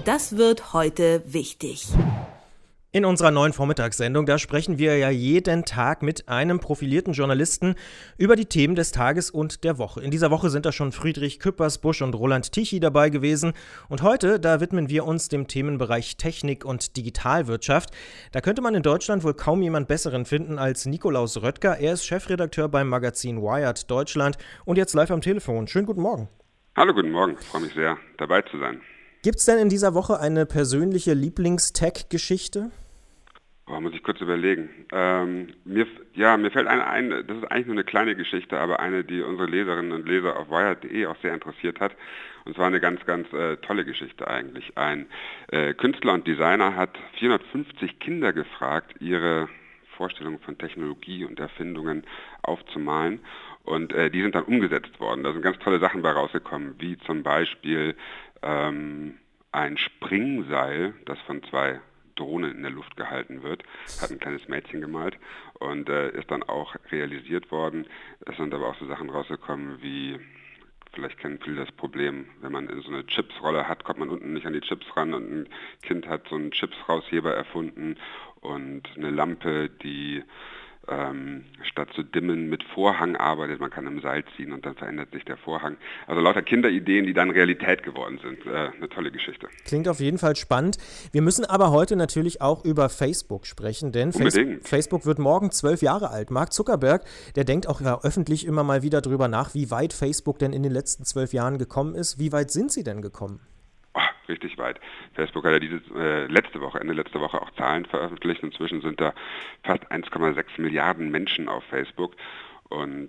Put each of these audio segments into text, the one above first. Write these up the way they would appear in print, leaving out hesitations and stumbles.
Das wird heute wichtig. In unserer neuen Vormittagssendung, da sprechen wir ja jeden Tag mit einem profilierten Journalisten über die Themen des Tages und der Woche. In dieser Woche sind da schon Friedrich Küppersbusch und Roland Tichy dabei gewesen. Und heute, da widmen wir uns dem Themenbereich Technik und Digitalwirtschaft. Da könnte man in Deutschland wohl kaum jemand Besseren finden als Nikolaus Röttger. Er ist Chefredakteur beim Magazin Wired Deutschland und jetzt live am Telefon. Schönen guten Morgen. Hallo, guten Morgen. Ich freue mich sehr, dabei zu sein. Gibt es denn in dieser Woche eine persönliche Lieblings-Tech-Geschichte? Muss ich kurz überlegen. Mir fällt eine ein, das ist eigentlich nur eine kleine Geschichte, aber eine, die unsere Leserinnen und Leser auf wired.de auch sehr interessiert hat. Und zwar eine ganz tolle Geschichte eigentlich. Ein Künstler und Designer hat 450 Kinder gefragt, ihre Vorstellungen von Technologie und Erfindungen aufzumalen. Und die sind dann umgesetzt worden. Da sind ganz tolle Sachen bei rausgekommen, wie zum Beispiel ein Springseil, das von zwei Drohnen in der Luft gehalten wird, hat ein kleines Mädchen gemalt und ist dann auch realisiert worden. Es sind aber auch so Sachen rausgekommen wie, vielleicht kennen viele das Problem, wenn man so eine Chipsrolle hat, kommt man unten nicht an die Chips ran und ein Kind hat so einen Chipsrausheber erfunden und eine Lampe, die statt zu dimmen mit Vorhang arbeitet, man kann am Seil ziehen und dann verändert sich der Vorhang. Also lauter Kinderideen, die dann Realität geworden sind. Eine tolle Geschichte. Klingt auf jeden Fall spannend. Wir müssen aber heute natürlich auch über Facebook sprechen, denn Facebook wird morgen 12 Jahre alt. Mark Zuckerberg, der denkt auch öffentlich immer mal wieder drüber nach, wie weit Facebook denn in den letzten 12 Jahren gekommen ist. Wie weit sind sie denn gekommen? Richtig weit. Facebook hat ja Ende letzte Woche auch Zahlen veröffentlicht. Inzwischen sind da fast 1,6 Milliarden Menschen auf Facebook und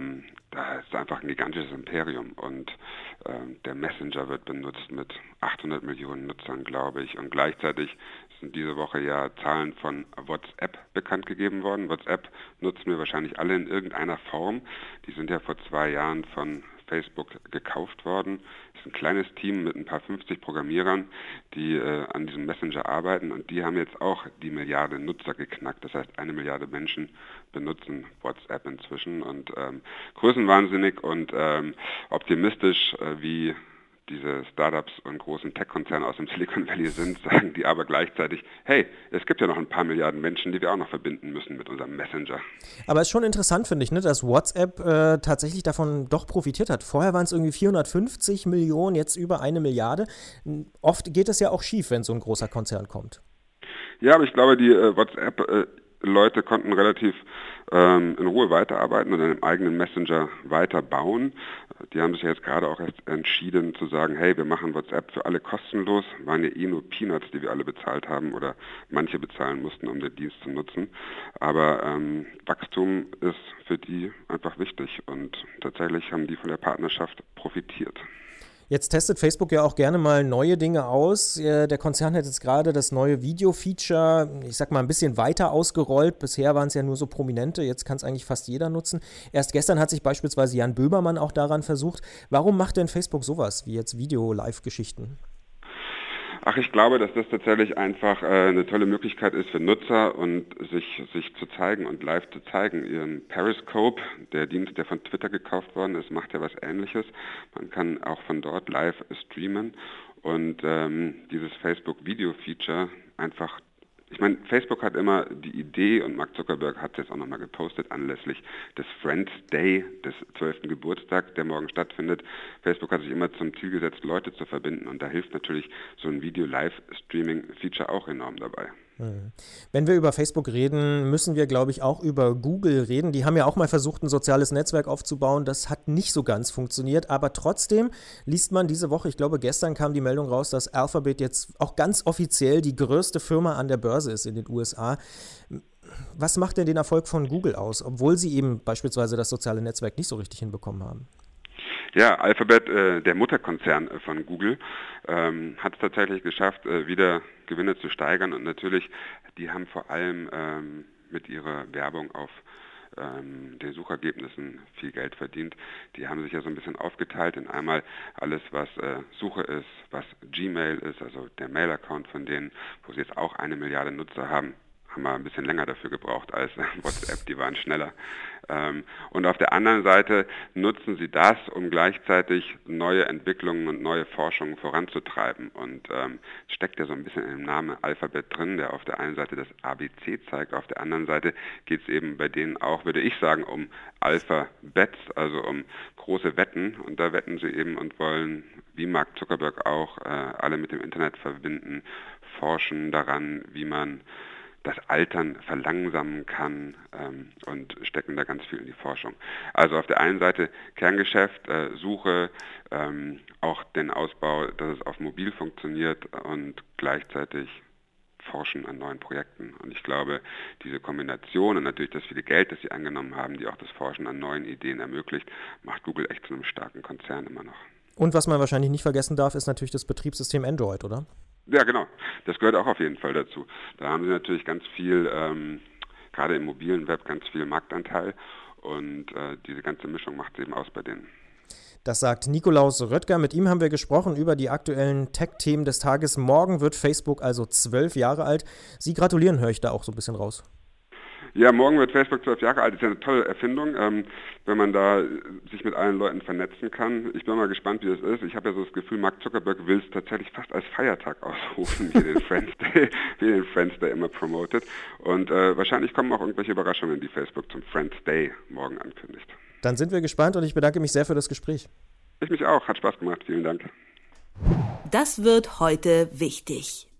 da ist einfach ein gigantisches Imperium und der Messenger wird benutzt mit 800 Millionen Nutzern, glaube ich, und gleichzeitig sind diese Woche ja Zahlen von WhatsApp bekannt gegeben worden. WhatsApp nutzen wir wahrscheinlich alle in irgendeiner Form. Die sind ja vor 2 Jahren von Facebook gekauft worden. Es ist ein kleines Team mit ein paar 50 Programmierern, die an diesem Messenger arbeiten und die haben jetzt auch die Milliarde Nutzer geknackt. Das heißt, 1 Milliarde Menschen benutzen WhatsApp inzwischen und größenwahnsinnig und optimistisch, wie diese Startups und großen Tech-Konzerne aus dem Silicon Valley sind, sagen die aber gleichzeitig, hey, es gibt ja noch ein paar Milliarden Menschen, die wir auch noch verbinden müssen mit unserem Messenger. Aber es ist schon interessant, finde ich, ne, dass WhatsApp tatsächlich davon doch profitiert hat. Vorher waren es irgendwie 450 Millionen, jetzt über 1 Milliarde. Oft geht es ja auch schief, wenn so ein großer Konzern kommt. Ja, aber ich glaube, die WhatsApp-Leute konnten relativ in Ruhe weiterarbeiten und an einem eigenen Messenger weiterbauen. Die haben sich ja jetzt gerade auch erst entschieden zu sagen, hey, wir machen WhatsApp für alle kostenlos. Waren ja nur Peanuts, die wir alle bezahlt haben oder manche bezahlen mussten, um den Dienst zu nutzen. Aber Wachstum ist für die einfach wichtig und tatsächlich haben die von der Partnerschaft profitiert. Jetzt testet Facebook ja auch gerne mal neue Dinge aus. Der Konzern hat jetzt gerade das neue Video-Feature, ich sag mal, ein bisschen weiter ausgerollt. Bisher waren es ja nur so Prominente, jetzt kann es eigentlich fast jeder nutzen. Erst gestern hat sich beispielsweise Jan Böhmermann auch daran versucht. Warum macht denn Facebook sowas wie jetzt Video-Live-Geschichten? Ich glaube, dass das tatsächlich einfach eine tolle Möglichkeit ist für Nutzer und sich zu zeigen und live zu zeigen. Ihren Periscope, der Dienst, der von Twitter gekauft worden ist, macht ja was Ähnliches. Man kann auch von dort live streamen und dieses Facebook-Video-Feature einfach. Ich meine, Facebook hat immer die Idee, und Mark Zuckerberg hat es jetzt auch nochmal gepostet, anlässlich des Friends Day, des 12. Geburtstags, der morgen stattfindet. Facebook hat sich immer zum Ziel gesetzt, Leute zu verbinden und da hilft natürlich so ein Video-Live-Streaming-Feature auch enorm dabei. Wenn wir über Facebook reden, müssen wir, glaube ich, auch über Google reden. Die haben ja auch mal versucht, ein soziales Netzwerk aufzubauen. Das hat nicht so ganz funktioniert. Aber trotzdem liest man diese Woche, ich glaube, gestern kam die Meldung raus, dass Alphabet jetzt auch ganz offiziell die größte Firma an der Börse ist in den USA. Was macht denn den Erfolg von Google aus, obwohl sie eben beispielsweise das soziale Netzwerk nicht so richtig hinbekommen haben? Ja, Alphabet, der Mutterkonzern von Google, hat es tatsächlich geschafft, wieder Gewinne zu steigern und natürlich, die haben vor allem mit ihrer Werbung auf den Suchergebnissen viel Geld verdient. Die haben sich ja so ein bisschen aufgeteilt in einmal alles, was Suche ist, was Gmail ist, also der Mail-Account von denen, wo sie jetzt auch 1 Milliarde Nutzer haben wir ein bisschen länger dafür gebraucht als WhatsApp, die waren schneller. Und auf der anderen Seite nutzen sie das, um gleichzeitig neue Entwicklungen und neue Forschungen voranzutreiben. Und steckt ja so ein bisschen in dem Namen Alphabet drin, der auf der einen Seite das ABC zeigt, auf der anderen Seite geht es eben bei denen auch, würde ich sagen, um Alpha-Bets, also um große Wetten. Und da wetten sie eben und wollen, wie Mark Zuckerberg auch, alle mit dem Internet verbinden, forschen daran, wie man das Altern verlangsamen kann und stecken da ganz viel in die Forschung. Also auf der einen Seite Kerngeschäft, Suche, auch den Ausbau, dass es auf mobil funktioniert und gleichzeitig Forschen an neuen Projekten. Und ich glaube, diese Kombination und natürlich das viele Geld, das sie angenommen haben, die auch das Forschen an neuen Ideen ermöglicht, macht Google echt zu einem starken Konzern immer noch. Und was man wahrscheinlich nicht vergessen darf, ist natürlich das Betriebssystem Android, oder? Ja, genau. Das gehört auch auf jeden Fall dazu. Da haben sie natürlich ganz viel, gerade im mobilen Web, ganz viel Marktanteil. Und diese ganze Mischung macht es eben aus bei denen. Das sagt Nikolaus Röttger. Mit ihm haben wir gesprochen über die aktuellen Tech-Themen des Tages. Morgen wird Facebook also 12 Jahre alt. Sie gratulieren, höre ich da auch so ein bisschen raus. Ja, morgen wird Facebook 12 Jahre alt. Das ist ja eine tolle Erfindung, wenn man da sich mit allen Leuten vernetzen kann. Ich bin mal gespannt, wie das ist. Ich habe ja so das Gefühl, Mark Zuckerberg will es tatsächlich fast als Feiertag ausrufen, wie den Friends Day immer promotet. Und wahrscheinlich kommen auch irgendwelche Überraschungen, die Facebook zum Friends Day morgen ankündigt. Dann sind wir gespannt und ich bedanke mich sehr für das Gespräch. Ich mich auch. Hat Spaß gemacht. Vielen Dank. Das wird heute wichtig.